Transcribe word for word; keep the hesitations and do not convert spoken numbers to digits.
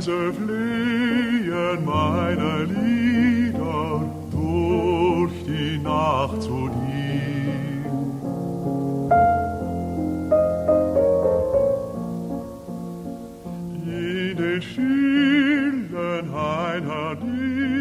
leise flehen meine Lieder durch die Nacht zu dir. In den stillen einer